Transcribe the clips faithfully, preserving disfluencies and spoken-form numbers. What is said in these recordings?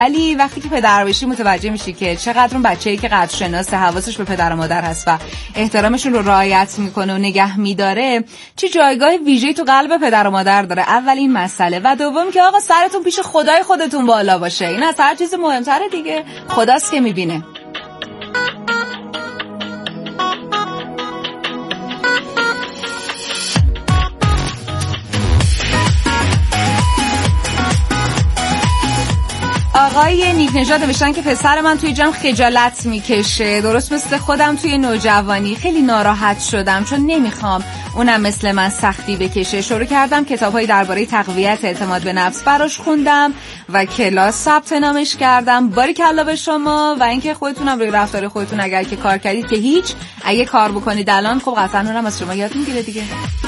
ولی وقتی که پدر بشی متوجه میشی که چقدر اون بچه‌ای که قدر شناسه، حواسش به پدر و مادر هست و احترامشون رو رعایت میکنه و نگه میداره، چه جایگاه ویژه‌ای تو قلب پدر و مادر داره. اول این مسئله و دوم که آقا سرتون پیش خدای خودتون بالا باشه. این از هر چیز مهمتره دیگه، خداست که میبینه. آقای نیک نژاد نوشتن که پسر من توی جمع خجالت میکشه، درست مثل خودم توی نوجوانی. خیلی ناراحت شدم چون نمیخوام اونم مثل من سختی بکشه. شروع کردم کتاب‌های درباره تقویت اعتماد به نفس براش خوندم و کلاس ثبت نامش کردم. باریکلا به شما و اینکه خودتونم روی رفتار خودتون اگر که کار کردید که هیچ، اگه کار بکنید الان خب قطعا اونم از شما یاد میگیره دیگه.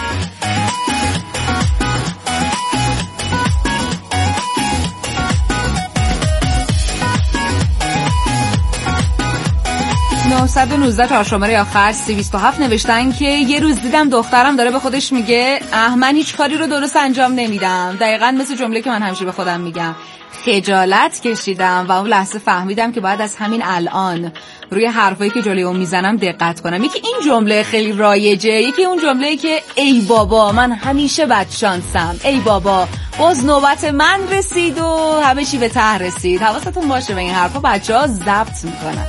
نهصد و نوزده تا شماره آخر سی بیست و هفت نوشتن که یه روز دیدم دخترم داره به خودش میگه اه من هیچ کاری رو درست انجام نمیدم. دقیقاً مثل جمله که من همیشه به خودم میگم. خجالت کشیدم و اون لحظه فهمیدم که باید از همین الان روی حرفایی که جلوی اون میزنم دقت کنم. یکی این جمله خیلی رایجه، یکی اون جمله که ای بابا من همیشه بدشانسم، ای بابا باز نوبت من رسید و همه چی به ته رسید. حواستون باشه به این حرفا، بچه‌ها ضبط میکنن.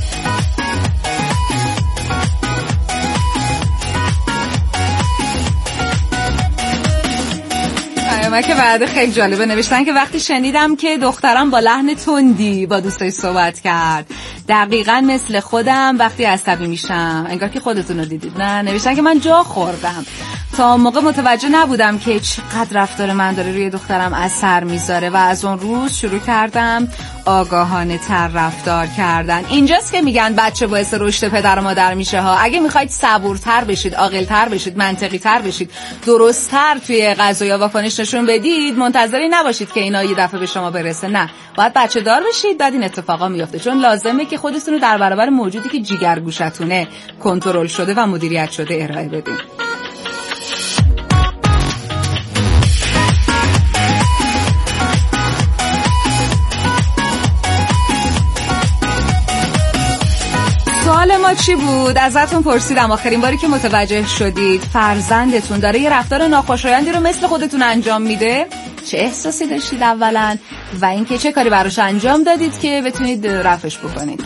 ما که بعد خیلی جالبه نوشتن که وقتی شنیدم که دخترم با لحن تندی با دوستش صحبت کرد، دقیقاً مثل خودم وقتی عصبی میشم. انگار که خودتون رو دیدید. نه نوشتن که من جا خوردم، تا موقع متوجه نبودم که چقدر رفتار من داره روی دخترم اثر میذاره و از اون روز شروع کردم آگاهانه تر رفتار کردن. اینجاست که میگن بچه باعث رشد پدر و مادر میشه ها. اگه میخواید صبورتر بشید، عاقل‌تر بشید، منطقی تر بشید، درست‌تر توی قضایا واکنش نشون بدید، منتظری نباشید که اینا یه دفعه به شما برسه. نه، باید بچه دار بشید بعد این اتفاقا میفته، چون لازمه که خودتون رو در برابر موجودی که جیگرگوشتونه کنترل شده و مدیریت شده ارائه بدید. سوال ما چی بود؟ ازتون پرسیدم آخرین باری که متوجه شدید فرزندتون داره یه رفتار ناخوشایندی رو مثل خودتون انجام میده، چه احساسی داشتید اولا و اینکه چه کاری براش انجام دادید که بتونید رفعش بکنید.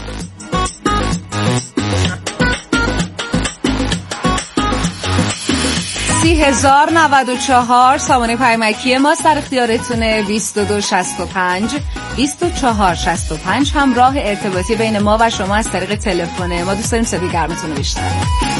سی هزار نود و چهار سامانه پیامکی ما در اختیارتونه. بیست و دو شصت و پنج بیست و چهار شصت و پنج هم راه ارتباطی بین ما و شما از طریق تلفنه. ما دوست داریم صدای گرمتون رو بشنویم.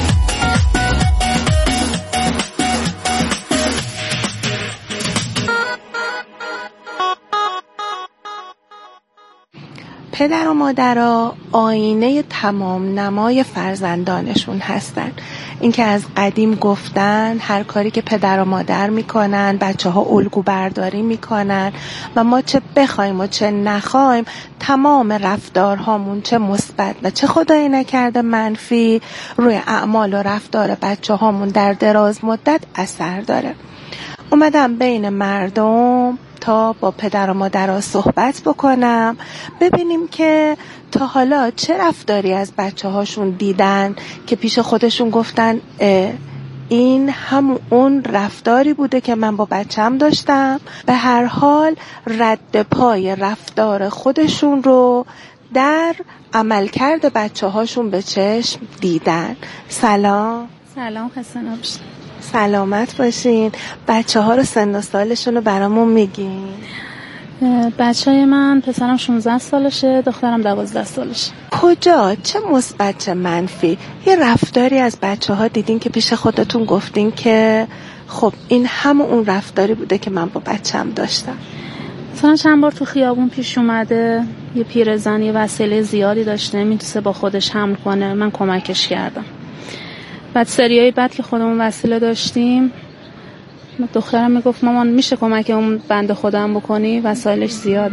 پدر و مادرها آینه تمام نمای فرزندانشون هستن. اینکه از قدیم گفتن هر کاری که پدر و مادر میکنن بچه ها الگو برداری میکنن و ما چه بخوایم و چه نخوایم تمام رفتارهامون چه مثبت و چه خدایی نکرده منفی روی اعمال و رفتار بچه هامون در دراز مدت اثر داره. اومدم بین مردم تا با پدر و مادرها صحبت بکنم، ببینیم که تا حالا چه رفتاری از بچه هاشون دیدن که پیش خودشون گفتن این هم اون رفتاری بوده که من با بچم داشتم. به هر حال رد پای رفتار خودشون رو در عملکرد بچه هاشون به چشم دیدن. سلام. سلام، خسته نباشید. سلامت باشین. بچه ها رو سن و سالشون رو برامون میگین؟ بچه های من پسرم شانزده سالشه، دخترم دوازده سالشه. کجا چه مثبت چه منفی یه رفتاری از بچه ها دیدین که پیش خودتون گفتین که خب این هم اون رفتاری بوده که من با بچم داشتم؟ مثلا چند بار تو خیابون پیش اومده یه پیرزن یه وسیله زیادی داشته، میتونه با خودش حمل کنه، من کمکش کردم. بعد سریای بعد که خودمون وسیله داشتیم دخترم میگفت مامان میشه کمک اون بنده خودم بکنی، وسایلش زیاده.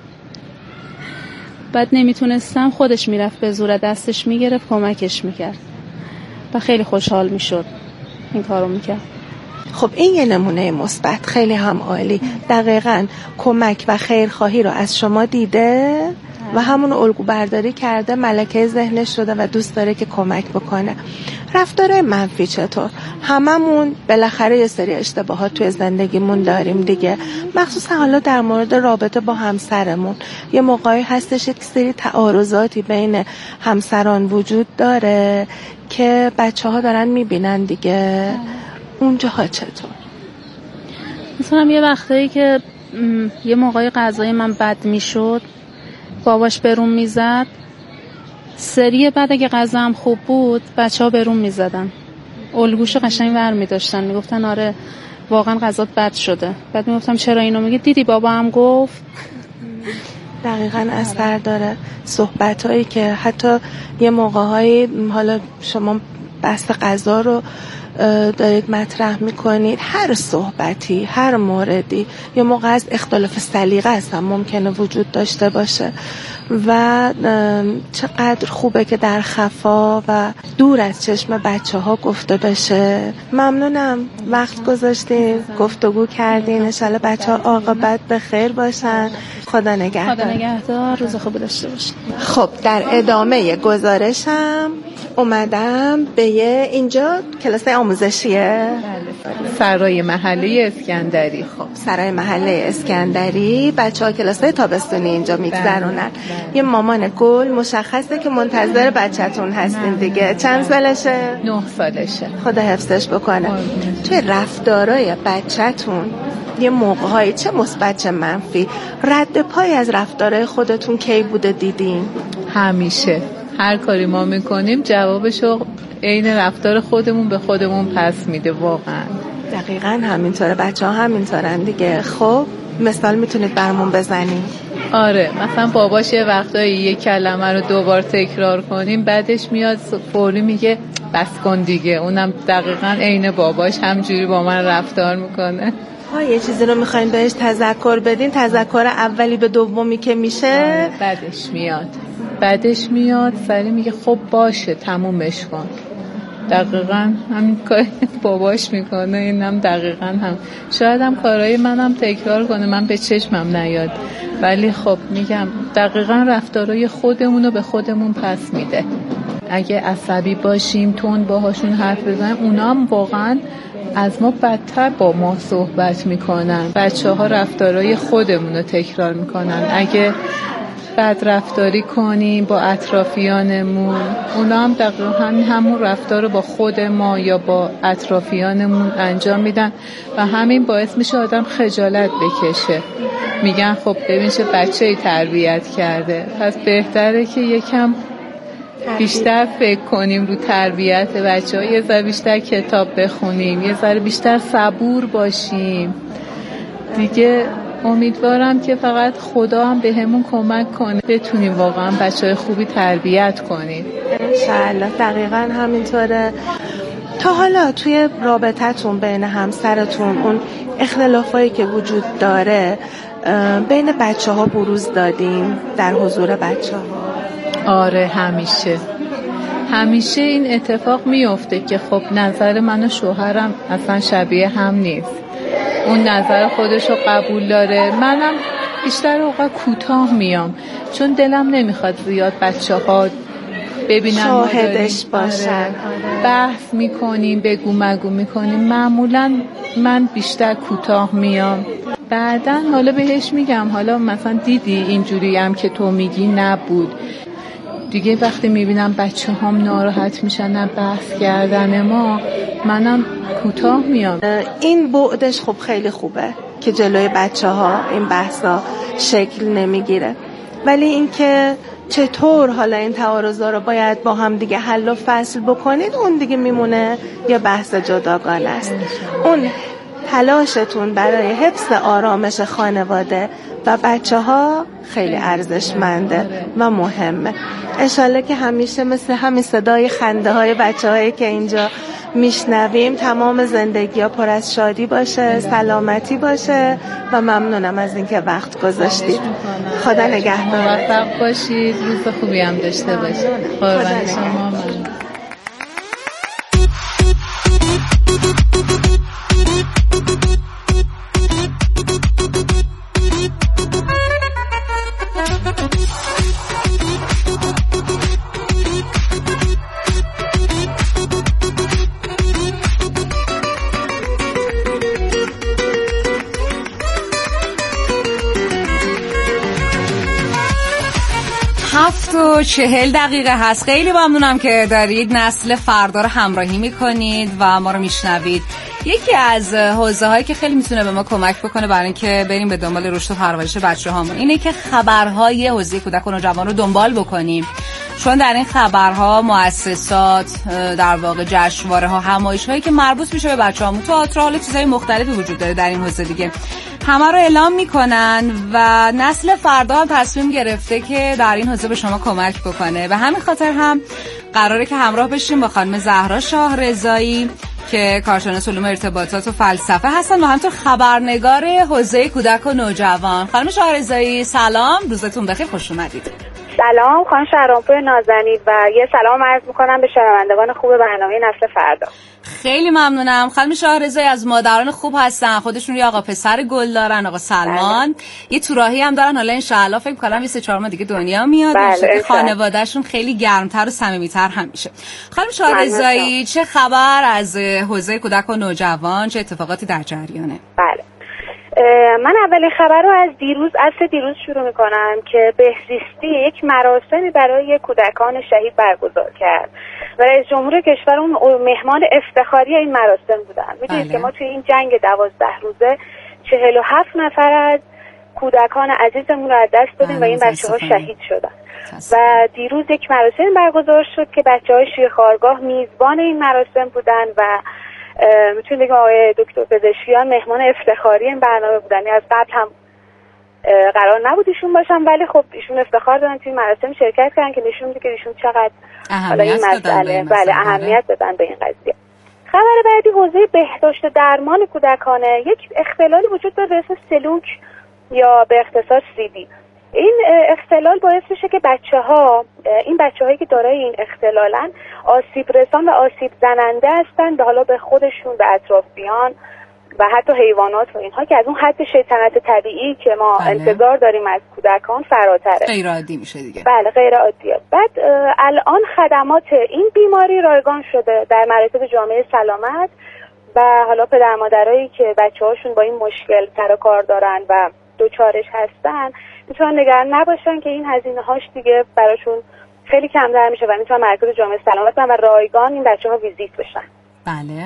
بعد نمیتونستم، خودش میرفت به زور دستش میگرفت کمکش میکرد و خیلی خوشحال میشد این کارو میکرد. خب این یه نمونه مثبت، خیلی هم عالی. دقیقاً کمک و خیرخواهی رو از شما دیده و همون الگو برداری کرده، ملکه ذهنش شده و دوست داره که کمک بکنه. رفتار منفی چطور؟ هممون بالاخره یه سری اشتباهات توی زندگیمون داریم دیگه، مخصوصا حالا در مورد رابطه با همسرمون. یه موقعی هستش یک سری تعارضاتی بین همسران وجود داره که بچه ها دارن میبینن دیگه. اونجاها چطور؟ مثلا یه وقتایی که یه موقعی غذای من بد میشد، باباش برون میزد، سری بعد اگه غذام خوب بود بچه ها برون میزدن، الگوشو قشنگ ور میداشتن، میگفتن آره واقعا غذات بد شده. بعد میگفتم چرا اینو میگی؟ دیدی بابا هم گفت. دقیقاً اثر داره صحبتایی که حتی یه موقع‌هایی، حالا شما بحث غذا رو دارید مطرح میکنید، هر صحبتی، هر موردی یه موقع از اختلاف سلیقه اصلا ممکنه وجود داشته باشه و چقدر خوبه که در خفا و دور از چشم بچه ها گفته بشه. ممنونم وقت گذاشتین، گفتگو کردین. انشالله بچه ها عاقبت به خیر باشن. خدا نگهدار. خدا نگهدار، روز خوبی داشته باشین. خب در ادامه گزارشم اومدم به یه اینجا کلاس آموزشیه، سرای محله اسکندری. خب سرای محله اسکندری بچه ها کلاس تابستونی اینجا میگذرونن. یه مامان گل مشخصه که منتظر بچه‌تون هستین دیگه. چند سالشه؟ نه سالشه. خدا حفظش بکنه. توی رفتارای بچه‌تون یه موقع‌هایی چه مثبت چه منفی رد پای از رفتارای خودتون کی بوده دیدین؟ همیشه هر کاری ما میکنیم جوابشو عین رفتار خودمون به خودمون پس میده. واقعا دقیقاً همینطوره، بچه ها همینطورن دیگه. خب مثال میتونید برمون بزنید؟ آره، مثلا باباش یه وقتایی یه کلمه رو دوبار تکرار کنیم بعدش میاد فوری میگه بس کن دیگه. اونم دقیقاً عین باباش همجوری با من رفتار میکنه. ها یه چیزی رو میخواین بهش تذکر بدین، تذکر اولی به دومی که میشه آره، بعدش میاد بعدش میاد سری میگه خب باشه تمومش کن. دقیقاً همین کاری باباش میکنه، اینم دقیقاً هم. شاید هم کارهای منم تکرار کنه من به چشمم نیاد، ولی خب میگم دقیقاً رفتارهای خودمونو به خودمون پس میده. اگه عصبی باشیم تون باهاشون حرف بزنیم، اونا هم واقعاً از ما بدتر با ما صحبت میکنن. بچه ها رفتارهای خودمونو تکرار میکنن. اگه بد رفتاری کنیم با اطرافیانمون، اونا هم دقیقا همون رفتار رو با خود ما یا با اطرافیانمون انجام میدن و همین باعث میشه آدم خجالت بکشه. میگن خب ببین چه بچه‌ای تربیت کرده. پس بهتره که یکم بیشتر فکر کنیم رو تربیت بچه‌ها، یه ذره بیشتر کتاب بخونیم، یه ذره بیشتر صبور باشیم دیگه. امیدوارم که فقط خدا هم به همون کمک کنه بتونیم واقعا بچه‌های خوبی تربیت کنیم. انشالله دقیقاً همینطوره. تا حالا توی رابطتون بین همسرتون اون اختلافایی که وجود داره بین بچه ها بروز دادین در حضور بچه ها؟ آره همیشه همیشه این اتفاق میفته که خب نظر من و شوهرم اصلا شبیه هم نیست. اون نظر خودشو قبول داره، منم بیشتر اوقات کوتاه میام چون دلم نمیخواد زیاد بچه ها ببینم شاهدش باشن. بحث میکنیم بگو مگو میکنیم، معمولا من بیشتر کوتاه میام. بعدن حالا بهش میگم حالا مثلا دیدی اینجوری هم که تو میگی نبود دیگه. وقتی میبینم بچه هم ناراحت میشن نه بحث کردن ما، منم کوتاه میام. این بعدش خب خیلی خوبه که جلوی بچه ها این بحثا شکل نمیگیره، ولی این که چطور حالا این تعارضا رو باید با هم دیگه حل و فصل بکنید اون دیگه میمونه یه بحث جداگانه است. اون تلاشتون برای حفظ آرامش خانواده و بچه ها خیلی ارزشمنده و مهمه. انشالله که همیشه مثل همین صدای خنده های بچه هایی که اینجا میشنویم تمام زندگی ها پر از شادی باشه، سلامتی باشه و ممنونم از اینکه وقت گذاشتید. خدا نگهدار. موفق باشید، روز خوبی هم داشته باشید. قربان شما. هفت و چهل دقیقه هست. خیلی ممنونم که دارید نسل فردا رو همراهی میکنید و ما رو میشنوید. یکی از حوزه هایی که خیلی میتونه به ما کمک بکنه برای اینکه بریم به دنبال رشد و پرورش بچه هامون اینه که خبرهای حوزه کودک و نوجوان رو دنبال بکنیم، چون در این خبرها مؤسسات، در واقع جشنواره ها، همایش هایی که مربوط میشه به بچه هامون، تئاتر، حالا چیزهای مختلفی وجود داره در این حوزه دیگه، همه رو اعلام میکنن و نسل فردا هم تصمیم گرفته که در این حوزه به شما کمک بکنه. و همین خاطر هم قراره که همراه بشیم با خانم زهرا شاه رضایی که کارشناس علوم ارتباطات و فلسفه هستن و همینطور خبرنگار حوزه کودک و نوجوان. خانم شاه رضایی سلام، روزتون بخیر، خوش اومدید. سلام خانم شهرامپور نازنین و یه سلام عرض میکنم به شنوندگان خوب برنامه نسل فردا. خیلی ممنونم. خانم شاه رضایی از مادران خوب هستن، خودشون یه آقا پسر گل دارن، آقا سلمان. بله. یه توراهی هم دارن، حالا انشاءالله فکر کنم یه سه چهار ماه دیگه دنیا میاد. بله. خانواده‌شون خیلی گرمتر و صمیمیت‌تر هم میشه. خانم شاه رضایی چه خبر از حوزه کودک و نوجوان، چه اتفاقاتی در جریانه؟ بله. من اولین خبر رو از دیروز اصل دیروز شروع میکنم که بهزیستی یک مراسمی برای کودکان شهید برگزار کرد و رئیس جمهور کشور اون مهمان افتخاری این مراسم بودن. میدونید که ما توی این جنگ دوازده روزه چهل و هفت نفر از کودکان عزیزمون رو از دست دادیم و این بچه ها شهید شدن و دیروز یک مراسم برگزار شد که بچه های شیرخوارگاه میزبان این مراسم بودن و میتونیم بگیم آقای دکتر پزشکیان مهمان افتخاری این برنامه بودن. از قبل هم قرار نبود ایشون باشن ولی خب ایشون افتخار دادن توی مراسم شرکت کردن که نشون میده که ایشون چقدر حالا این مسئله بله اهمیت دادن به این قضیه. خبر بعدی حوزه بهداشت درمان کودکانه. یک اختلالی وجود داره به اسم سلوک یا به اختصار سی دی. این اختلال باعث میشه که بچه‌ها، این بچه‌هایی که دارای این اختلالن، آسیب رسان و آسیب زننده هستن به حالا به خودشون، به اطرافیان و حتی حیوانات و اینها که از اون حد شیطنت طبیعی که ما بله. انتظار داریم از کودکان فراتره. غیر عادی میشه دیگه. بله غیر عادیه. بعد الان خدمات این بیماری رایگان شده در مراتب جامعه سلامت و حالا پدر مادرایی که بچه‌هاشون با این مشکل سر و کار دارن و دوچارش هستن میتونن نگران نباشن که این هزینه هاش دیگه براشون خیلی کمتر میشه و میتونن مرکز جامعه سلامت و رایگان این بچه ها ویزیت بشن. بله.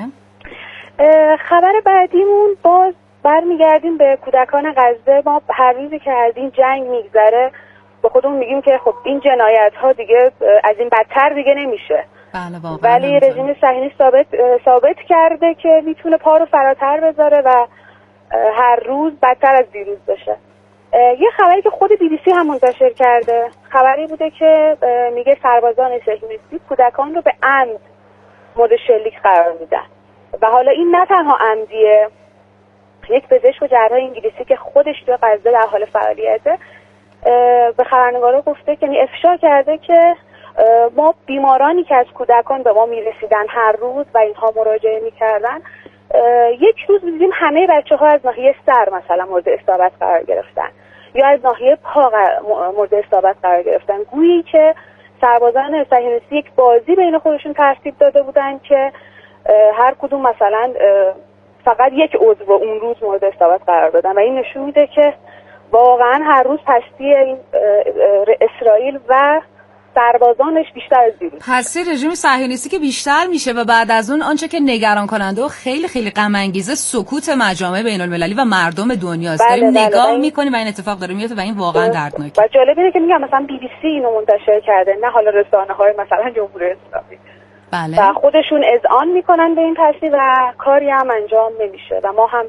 خبر بعدیمون باز برمیگردیم به کودکان غزه. ما هر روزی که از این جنگ میگذره با خودمون میگیم که خب این جنایت ها دیگه از این بدتر دیگه نمیشه. بله ولی رژیم صهیونیست ثابت ثابت کرده که میتونه پا رو فراتر بذاره و هر روز بدتر از دیروز بشه. یه خبری که خود بی بی سی هم منتشر کرده، خبری بوده که میگه سربازان صهیونیستی کودکان رو به عمد مورد شلیک قرار میدن و حالا این نه تنها عمدیه. یک پزشک و جراح انگلیسی که خودش توی غزه در حال فعالیته به خبرنگارا گفته که یعنی افشا کرده که ما بیمارانی که از کودکان به ما میرسیدن هر روز و اینها مراجعه میکردن، یک روز دیدیم همه بچه ها از ناحیه سر مثلا مورد اصابت قرار گرفتن یا از ناحیه پا مورد اصابت قرار گرفتن، گویی که سربازان صهیونیستی یک بازی بین خودشون ترتیب داده بودن که هر کدوم مثلا فقط یک عضو اون روز مورد اصابت قرار دادن و این نشون میده که واقعا هر روز پستی این اسرائیل و سربازانش بیشتر از دیروز. پس رژیم صهیونیستی که بیشتر میشه و بعد از اون آنچه که نگران کننده و خیلی خیلی غم انگیزه سکوت مجامع بین المللی و مردم دنیاست. بله داریم بله نگاه بله. میکنیم و این اتفاق داره میفته و این واقعا دردناکه. و جالب اینه که میگم مثلا بی بی سی اینو منتشر کرده، نه حالا رسانه‌های مثلا جمهوری اسلامی. بله. و خودشون اذعان میکنن به این پسی و کاری هم انجام نمیشه و ما هم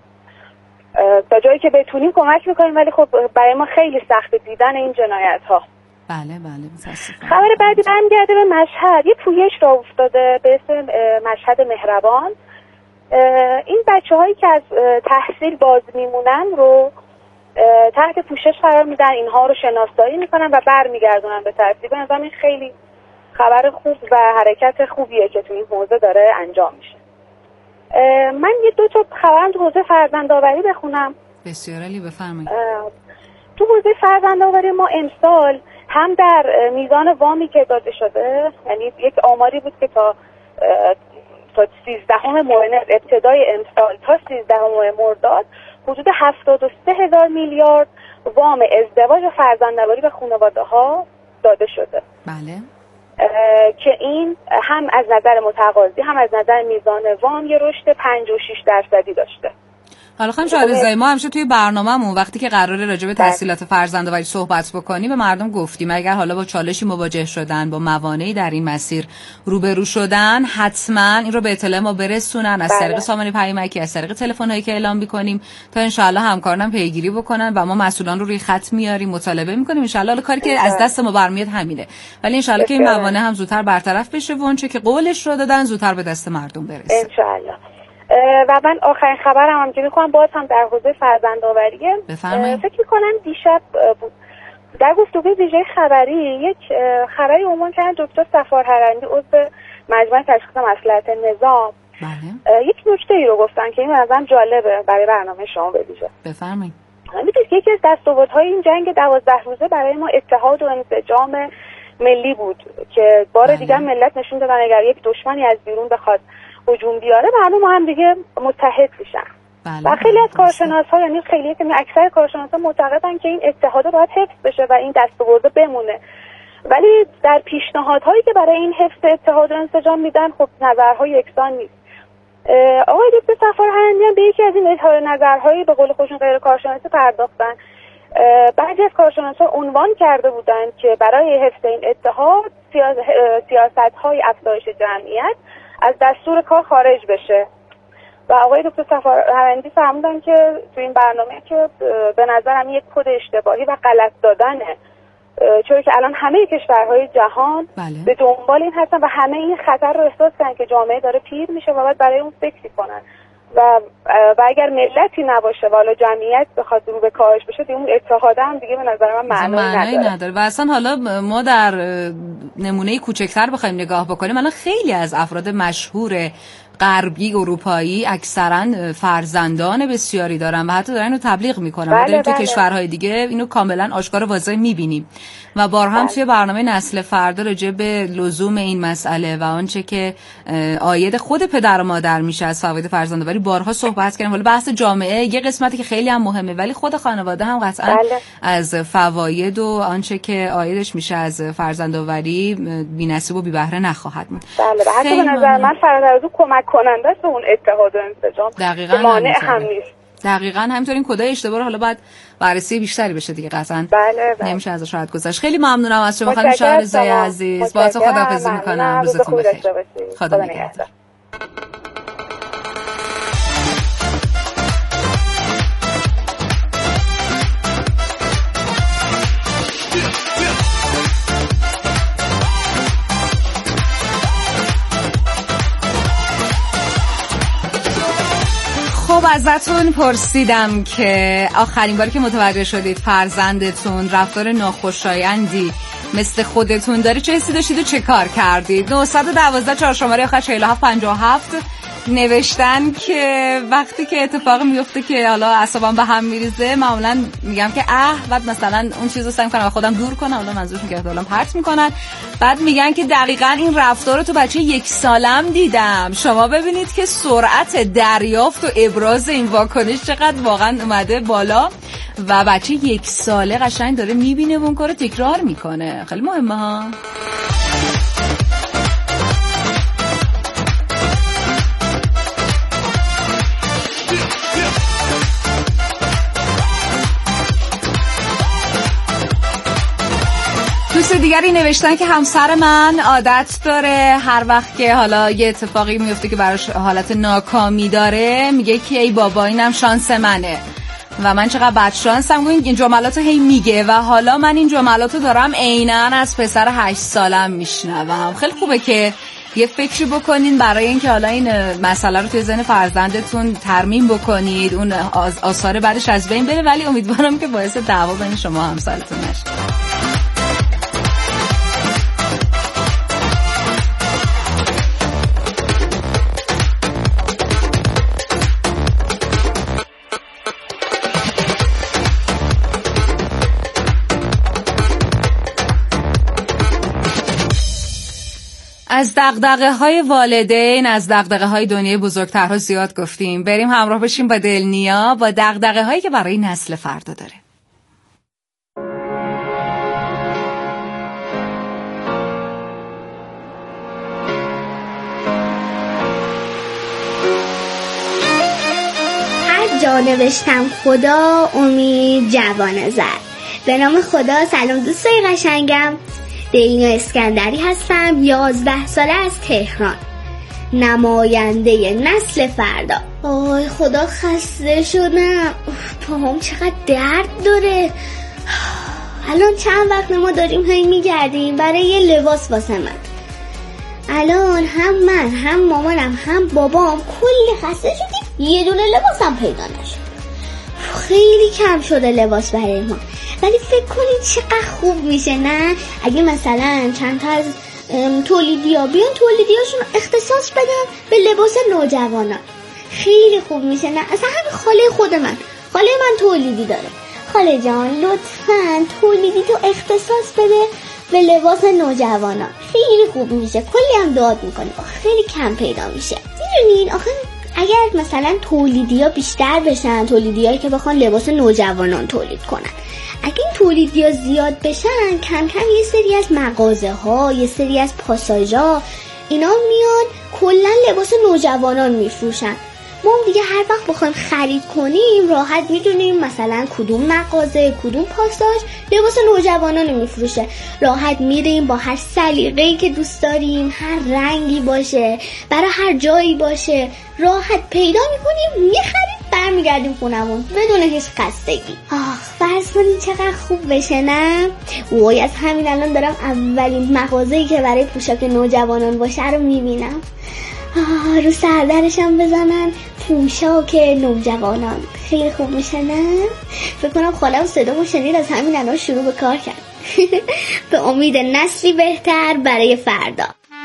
تا جایی که بتونیم کمک میکنیم ولی خب برای ما خیلی سخت دیدن این جنایت ها. بله بله متاسفم. خبر بعدی برمیگرده به مشهد. یه پویش را افتاده به اسم مشهد مهربان. این بچه هایی که از تحصیل باز میمونن رو تحت پوشش قرار میدن، اینها رو شناسایی میکنن و برمیگردونن به ترتیب. نظرم این خیلی خبر خوب و حرکت خوبیه که تو این حوزه داره انجام میشه. من یه دو تا خبرم تو حوزه فرزندآوری بخونم. بسیار عالی، بفرمایید. تو حوزه فرزندآوری ما امسال هم در میزان وامی که داده شده، یعنی یک آماری بود که تا تا سیزدهم مرداد، ابتدای امسال تا سیزدهم مرداد حدود هفتاد و سه هزار میلیارد وام ازدواج و فرزندآوری به خانواده ها داده شده. بله. که این هم از نظر متقاضی هم از نظر میزان وام یه رشد پنجاه و شش درصدی داشته. حالا خانم شاهرضایی، ما همیشه توی برنامه‌مون وقتی که قراره راجع به تحصیلات فرزندآوری صحبت بکنیم به مردم گفتیم اگر حالا با چالشی مواجه شدن، با موانعی در این مسیر روبرو شدن، حتما این رو به اطلاع ما برسونن از طریق سامانه پیامکی، از طریق تلفن‌هایی که اعلام می‌کنیم تا ان شاءالله همکاران پیگیری بکنن و ما مسئولان رو روی خط میاریم، مطالبه می‌کنیم. ان شاءالله کاری که از دست ما برمیاد همینه. ولی ان شاءالله که این موانع هم زودتر برطرف بشه و اونچه که قولش رو دادن زودتر به دست مردم برسه. ان شاءالله. و من آخرین خبرم هم که میخوام باز هم در حوزه فرزندآوریه. فکر میکنم دیشب بود در گفتگوی ویژه خبری یک خبری عنوان کردن دکتر صفار هرندی عضو مجمع تشخیص مصلحت نظام. بله. یک نکته ای رو گفتن که این نظرم جالبه برای برنامه شما بویژه. بفرمایید. میدونید یکی از دستاوردهای این جنگ دوازده روزه برای ما اتحاد و انسجام ملی بود که بار بله. دیگر ملت نشون دادن اگر یک دشمنی از بیرون بخواد هجوم بیاره مردم هم دیگه متحد میشن. بله. و خیلی از کارشناس‌ها، یعنی خیلی که اکثر کارشناس‌ها معتقدن که این اتحاد باید حفظ بشه و این دستاورد بمونه. ولی در پیشنهادهایی که برای این حفظ اتحاد و انسجام میدن خب نظرهای یکسان نیست. آقای دکتر صفار هرندی هم به یکی از این اظهار نظرهایی به قول خودشون غیر کارشناسی پرداختن. بعضی از کارشناسا عنوان کرده بودند که برای حفظ این اتحاد سیاست‌های افزایش جمعیت از دستور کار خارج بشه. و آقای دکتر صفار هرندی فرمودن که تو این برنامه که به نظرم یک کد اشتباهی و غلط دادنه، چون که الان همه کشورهای جهان بله. به دنبال این هستن و همه این خطر رو احساس کردن که جامعه داره پیر میشه و باید برای اون فکر کنن و و اگر ملتی نباشه و حالا جمعیت بخواد رو به کارش بشه دیگه اون اتحاد هم دیگه به نظر من معنی نداره. نداره. و اصلا حالا ما در نمونه کوچکتر بخوایم نگاه بکنیم الان خیلی از افراد مشهور غربی اروپایی اکثرا فرزندان بسیاری دارن و حتی دارن اینو تبلیغ میکنن. ما داریم تو کشورهای دیگه اینو کاملا آشکار و واضح میبینیم و بارها هم توی برنامه نسل فردا راجع به لزوم این مسئله و آنچه که عاید خود پدر و مادر میشه از فواید فرزندآوری بارها صحبت کردیم. حالا بحث جامعه یه قسمتی که خیلی هم مهمه ولی خود خانواده هم قطعا بله. از فواید و آنچه که عایدش میشه از فرزندآوری بی‌نصیب و بی بهره نخواهد موند. بله و حتی به نظر من فرزندآوری کمک کننده است به اون اتحاد و انسجام. دقیقاً مانع هم نیست. دقیقاً همینطور. این کدای اشتباه حالا باید بررسی بیشتری بشه دیگه قطعاً. بله بله. نمیشه ازش راحت گذشت. خیلی ممنونم از شما خانم شاهرضایی عزیز. باهاتون خداحافظی میکنم. روزتون بخیر. خدا نگهدار. خب ازتون پرسیدم که آخرین باری که متوجه شدید فرزندتون رفتار ناخوشایندی مثل خودتون داره چه حسی داشتید و چه کار کردید؟ نه یک دو چهار شماره آخر چهل و هفت پنجاه و هفت نوشتن که وقتی که اتفاق میفته که حالا اعصابم به هم میریزه معمولا میگم که اه بعد مثلا اون چیزو سعی میکنم خودم دور کنم، حالا منظورشون که احتمالاً پرت میکنن، بعد میگن که دقیقاً این رفتار رو تو بچه یک سالم دیدم. شما ببینید که سرعت دریافت و ابراز این واکنش چقدر واقعا اومده بالا و بچه یک ساله قشنگ داره میبینه و اون کارو تکرار میکنه. خیلی مهمه ها. دوست دیگری نوشتن که همسر من عادت داره هر وقت که حالا یه اتفاقی میفته که براش حالت ناکامی داره میگه که ای بابا اینم شانس منه و من چقدر بد شانسم. این جملاتو هی میگه و حالا من این جملاتو دارم عیناً از پسر هشت سالم میشنوم. خیلی خوبه که یه فکری بکنین برای اینکه حالا این مسئله رو توی ذهن فرزندتون ترمیم بکنید، اون آثار بعدش از بین بره، ولی امیدوارم که باعث دعوا بین شما همسرتون نشه. از دغدغه های والدین، از دغدغه های دنیای بزرگترها زیاد گفتیم. بریم همراه بشیم با دلنیا با دغدغه هایی که برای نسل فردا داره. هر جا نوشتم خدا امید جوانه زد. به نام خدا. سلام دوستای قشنگم، دلنیا اسکندری هستم، یازده ساله از تهران، نماینده نسل فردا. آی خدا خسته شدم، پاهم چقدر درد داره. الان چند وقت ما داریم هی میگردیم برای یه لباس واسه من. الان هم من هم مامانم هم بابام کلی خسته شدیم، یه دونه لباسم پیدا نشد. خیلی کم شده لباس برای ما، ولی فکر کنید چقدر خوب میشه نه اگه مثلا چند تا از تولیدیا بیان تولیدیاشون اختصاص بدن به لباس نوجوانان. خیلی خوب میشه نه؟ اصلا همین خاله خود من، خاله من تولیدی داره. خاله جان لطفاً تولیدی تو اختصاص بده به لباس نوجوانان، خیلی خوب میشه. کلی هم داد میکنه، خیلی کم پیدا میشه. میدونین آخه اگر مثلا تولیدیا بیشتر بشن، تولیدیایی که بخوان لباس نوجوانان تولید کنن، اگه این تولیدیا زیاد بشن، کم کم یه سری از مغازه ها، یه سری از پاساژ ها اینا میان کلا لباس نوجوانان میفروشن. ما هم دیگه هر وقت بخوایم خرید کنیم راحت میدونیم مثلا کدوم مغازه کدوم پاساژ لباس نوجوانان میفروشه. راحت میریم با هر سلیقه‌ای که دوست داریم، هر رنگی باشه، برای هر جایی باشه، راحت پیدا میکنیم، میخریم، برمیگردیم خونمون بدون هیچ خستگی. آخ فرض کنید چقدر خوب بشه نه؟ وای از همین الان دارم اولین مغازه‌ای که برای پوشاک نوجوانان باشه رو میبینم. آه رو سردرشم بزنن پوشاک نوجوانان، خیلی خوب میشه نه؟ فکر کنم خالم صدامو شنید از همین الان شروع به کار کرد. به امید نسلی بهتر برای فردا.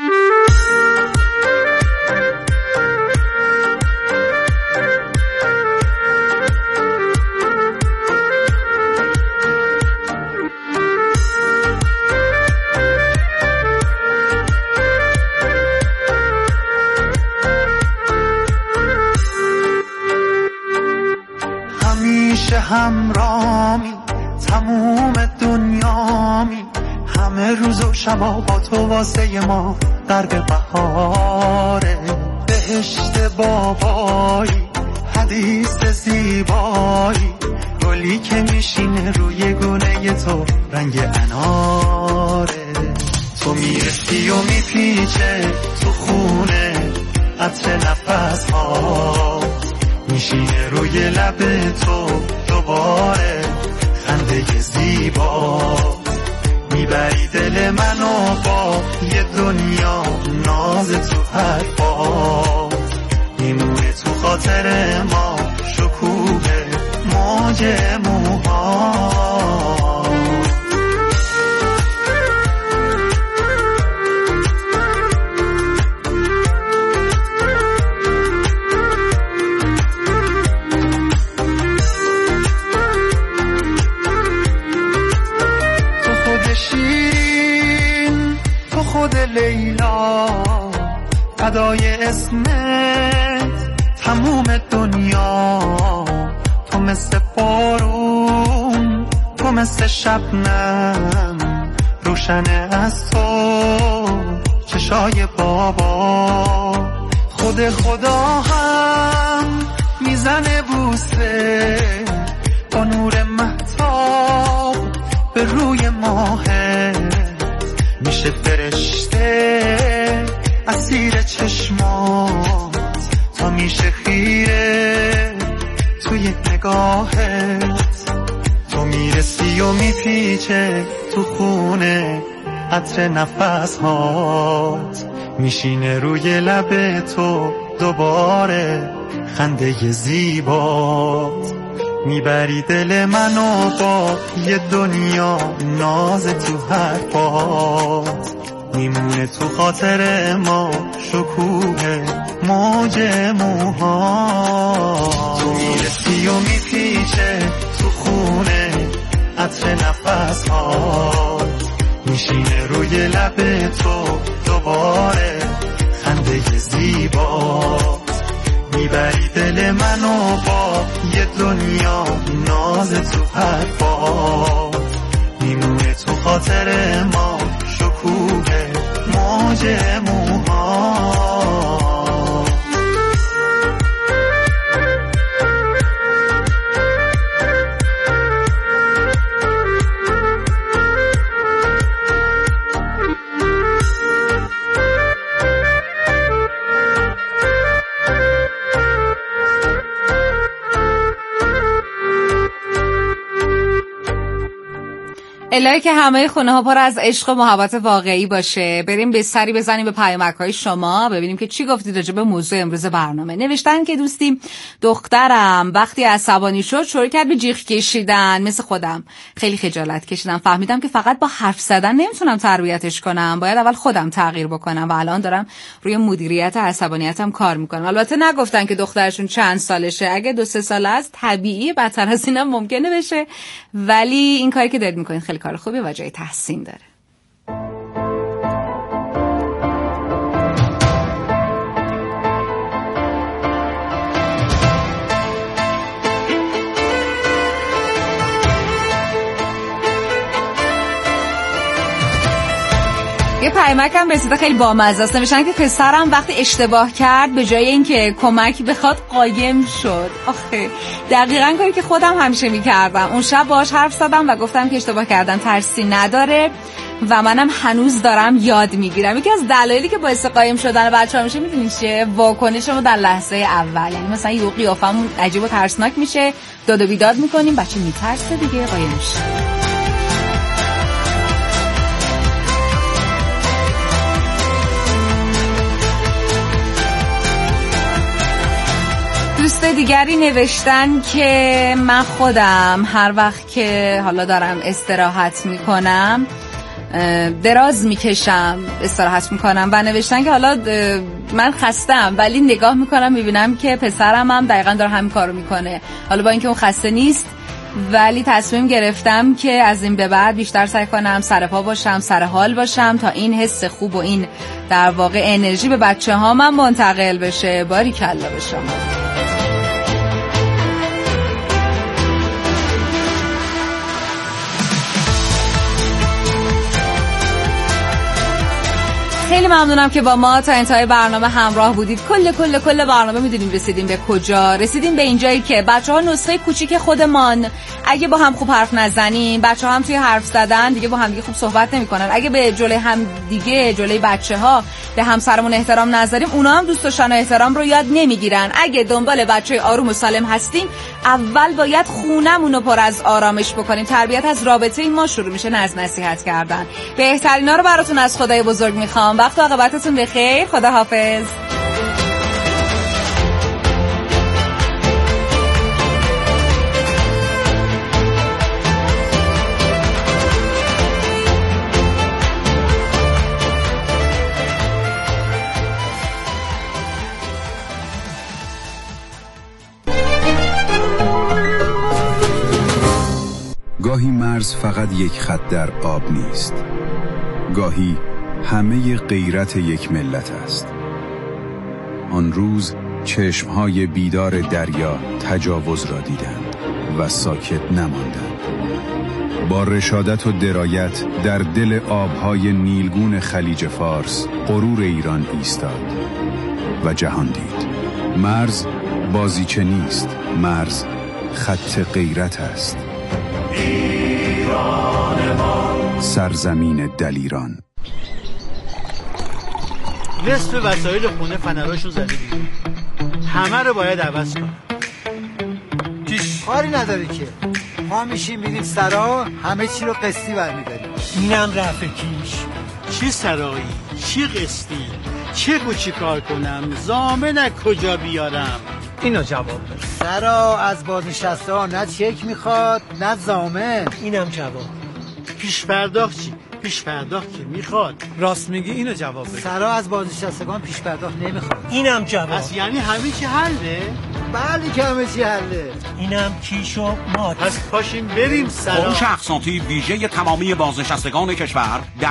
همرامی تموم دنیامی، همه روز و شبا با تو واسه ما غرق بهاره. بهشت بابایی حدیث زیبایی، گلی که میشینه روی گونه تو رنگ اناره. تو میرسی و میپیچه تو خونه عطر نفس ها، میشینه روی لب تو دوباره خنده زیبا. میبری دل منو با یه دنیا ناز تو حرفا، میمونه تو خاطر ما شکوه موج موها. لیلا فدای اسمت تموم دنیا، تو مثل بارون، تو مثل شبنم، روشن از تو چشای بابا. خود خدا هم میزنه بوسه با نور مهتاب به روی ماهه، میشه فرشته اسیر چشمات، تا میشه خیره توی نگاهت. تو میرسی و میپیچه تو خونه عطر نفس هات، میشینه روی لب تو دوباره خنده زیبات. میبری دل منو با یه دنیا ناز تو حرفات، میمونه تو خاطر ما شکوه موج موها. تو میرسی و میپیچه تو خونه عطر نفس هات، میشینه روی لب تو دوباره خنده زیبا، میبری دل منو با یه دنیا ناز تو حرفا، میمونه تو خاطر ما شکوه موج موها. الهی که همه خونه ها پر از عشق و محبت واقعی باشه. بریم به سری بزنیم به پیامک های شما ببینیم که چی گفتید راجع به موضوع امروز برنامه. نوشتن که دوستی دخترم وقتی عصبانی شد شروع کرد به جیغ کشیدن، مثل خودم خیلی خجالت کشیدم، فهمیدم که فقط با حرف زدن نمیتونم تربیتش کنم، باید اول خودم تغییر بکنم و الان دارم روی مدیریت عصبانیتم کار میکنم. البته نگفتن که دخترشون چند سالشه، اگه دو سه ساله است طبیعیه، بدتر از اینم ممکنه بشه، ولی این کاری که دارید میکنید خیلی کار خوبی و جای تحسین داره. یه پیامکم رسیده خیلی بامزه است. نوشتن که پسرم وقتی اشتباه کرد به جای اینکه کمک بخواد قایم شد. آخه دقیقاً کاری که خودم همیشه می‌کردم. اون شب باهاش حرف زدم و گفتم که اشتباه کردن ترسی نداره و منم هنوز دارم یاد میگیرم. یکی از دلایلی که باعث قایم شدن بچه‌ها میشه میدونید چیه؟ واکنشمون در لحظه اول. یعنی مثلا یه قیافمون عجیب و ترسناک میشه، داد و بیداد می‌کنیم، بچه میترسه دیگه قایم میشه. دوست دیگری نوشتن که من خودم هر وقت که حالا دارم استراحت میکنم دراز میکشم استراحت میکنم و نوشتن که حالا من خستم ولی نگاه میکنم میبینم که پسرم هم دقیقا داره همین کارو میکنه، حالا با اینکه اون خسته نیست ولی تصمیم گرفتم که از این به بعد بیشتر سعی کنم سر پا باشم، سر حال باشم تا این حس خوب و این در واقع انرژی به بچه ها من منتقل بشه. باریکلا به شما. خیلی ممنونم که با ما تا انتهای برنامه همراه بودید. کل کل کل برنامه میدونیم رسیدیم به کجا؟ رسیدیم به اینجایی که بچه‌ها نسخه کوچیک خودمان، اگه با هم خوب حرف نزنیم، بچه‌ها هم توی حرف زدن دیگه با هم دیگه خوب صحبت نمی‌کنن. اگه به جلوی هم دیگه جلوی بچه‌ها به همسرمون احترام نذاریم، اونا هم دوست داشتن و احترام رو یاد نمیگیرن. اگه دنبال بچه‌ای آروم و سالم هستیم، اول باید خونمون رو پر از آرامش بکنیم. تربیت از رابطه این ما شروع میشه، نه از نصیحت کردن. بهترینا رو براتون از خدای بزرگ می‌خوام. وقت و عاقبتتون بخیر. خدا حافظ. گاهی مرز فقط یک خط در آب نیست، گاهی همه غیرت یک ملت است. آن روز چشمهای بیدار دریا تجاوز را دیدند و ساکت نماندند. با رشادت و درایت در دل آبهای نیلگون خلیج فارس غرور ایران ایستاد و جهان دید. مرز بازیچه نیست، مرز خط غیرت است. ایران ما، سرزمین دلیران. نصف وسایل خونه فنراشون زده بیرون، همه رو باید عوض کنم. چیش کاری نداره که ما میشیم میریم سرا، همه چی رو قسطی برمیداریم. اینم رفع کیش. چی سرایی، چی قسطی، چه و چی کار کنم، ضامن از کجا بیارم؟ اینو جواب بده. سرا از بازنشسته ها نه چک میخواد نه ضامن. اینم جواب. پیش پرداخت چی؟ پیش پرداخت که میخواد. راست میگی، اینو جواب بده. سرا از بازنشستگان پیش پرداخت نمیخواد. اینم جواب. پس یعنی همه چی حله؟ بله که همه چی حله. اینم کیش و مات. پس پاشین بریم سرا. فروش اقساطی ویژه تمامی بازنشستگان کشور